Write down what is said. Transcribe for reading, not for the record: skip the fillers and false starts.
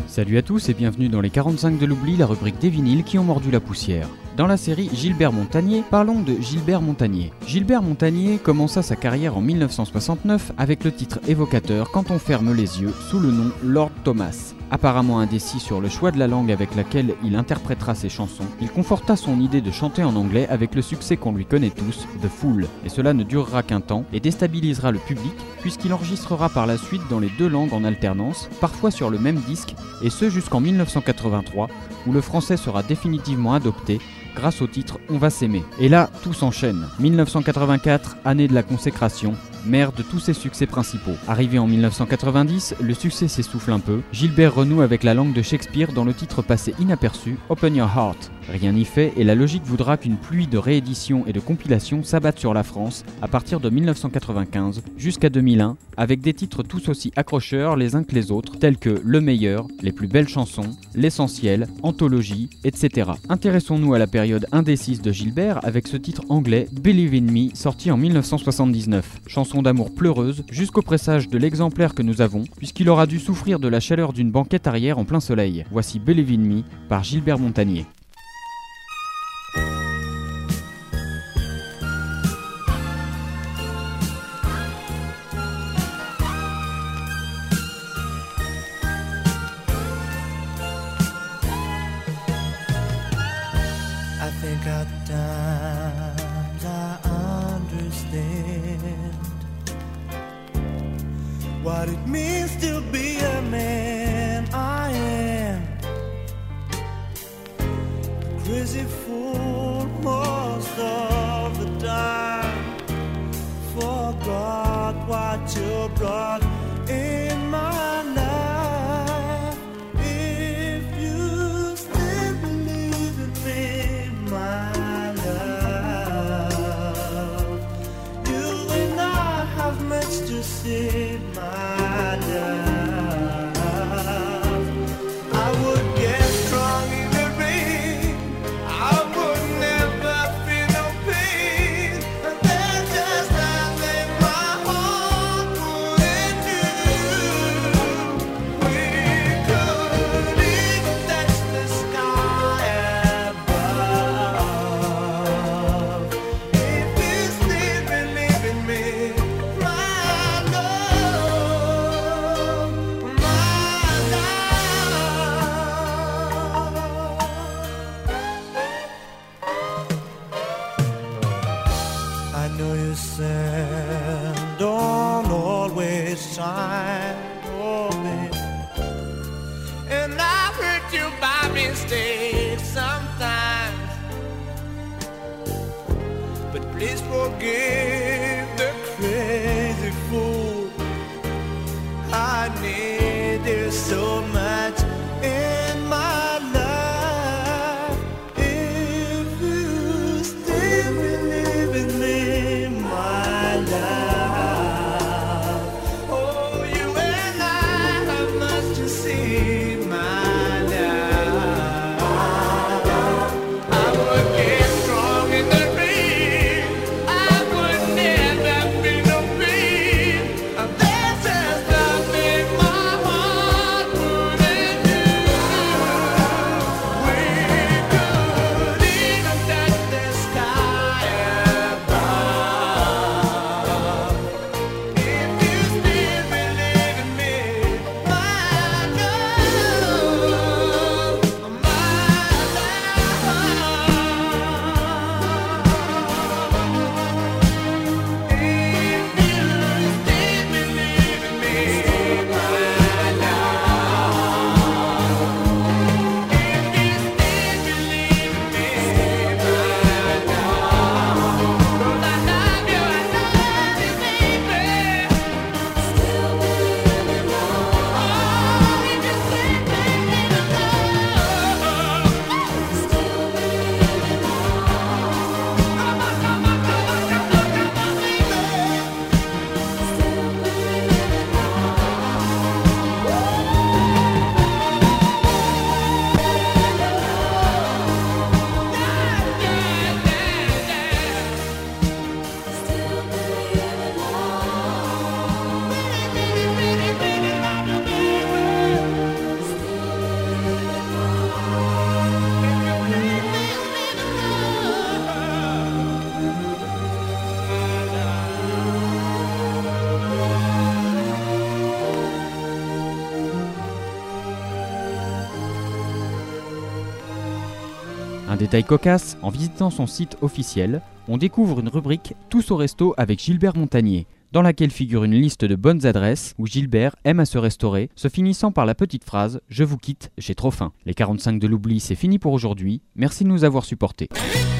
Salut à tous et bienvenue dans les 45 de l'oubli, la rubrique des vinyles qui ont mordu la poussière. Dans la série Gilbert Montagné, parlons de Gilbert Montagné. Gilbert Montagné commença sa carrière en 1969 avec le titre évocateur Quand on ferme les yeux sous le nom Lord Thomas. Apparemment indécis sur le choix de la langue avec laquelle il interprétera ses chansons, il conforta son idée de chanter en anglais avec le succès qu'on lui connaît tous, The Fool. Et cela ne durera qu'un temps et déstabilisera le public puisqu'il enregistrera par la suite dans les deux langues en alternance, parfois sur le même disque, et ce jusqu'en 1983 où le français sera définitivement adopté grâce au titre On va s'aimer. Et là, tout s'enchaîne. 1984, année de la consécration, mère de tous ses succès principaux. Arrivé en 1990, le succès s'essouffle un peu. Gilbert renoue avec la langue de Shakespeare dans le titre passé inaperçu, Open Your Heart. Rien n'y fait et la logique voudra qu'une pluie de rééditions et de compilations s'abatte sur la France à partir de 1995 jusqu'à 2001, avec des titres tous aussi accrocheurs les uns que les autres, tels que Le Meilleur, Les plus belles chansons, L'essentiel, Anthologie, etc. Intéressons-nous à la période indécise de Gilbert avec ce titre anglais Believe in Me, sorti en 1979. Chanson d'amour pleureuse jusqu'au pressage de l'exemplaire que nous avons, puisqu'il aura dû souffrir de la chaleur d'une banquette arrière en plein soleil. Voici Believe in Me par Gilbert Montagné. I think at times I understand what it means to be a man. I am a crazy fool most of the time. Forgot what you brought in my life. If you still believe in me, my love, you and I have much to say, my love. I would get strong in the rain, I would never feel no pain, and there's just nothing my heart wouldn't do. We could even touch the sky above. If you still believe in me, my love, my love. I know you said don't always shine for me, and I've hurt you by mistake sometimes, but please forgive the crazy fool. I need you so much in my life. If you still believe in me, my love, oh, you and I have much to see, my love. I would get strong in the rain, I would never feel no pain, and there's just nothing my heart wouldn't do. We could even touch the sky above. Un détail cocasse, en visitant son site officiel, on découvre une rubrique « Tous au resto avec Gilbert Montagnier », dans laquelle figure une liste de bonnes adresses où Gilbert aime à se restaurer, se finissant par la petite phrase « Je vous quitte, j'ai trop faim ». Les 45 de l'oubli, c'est fini pour aujourd'hui, merci de nous avoir supportés.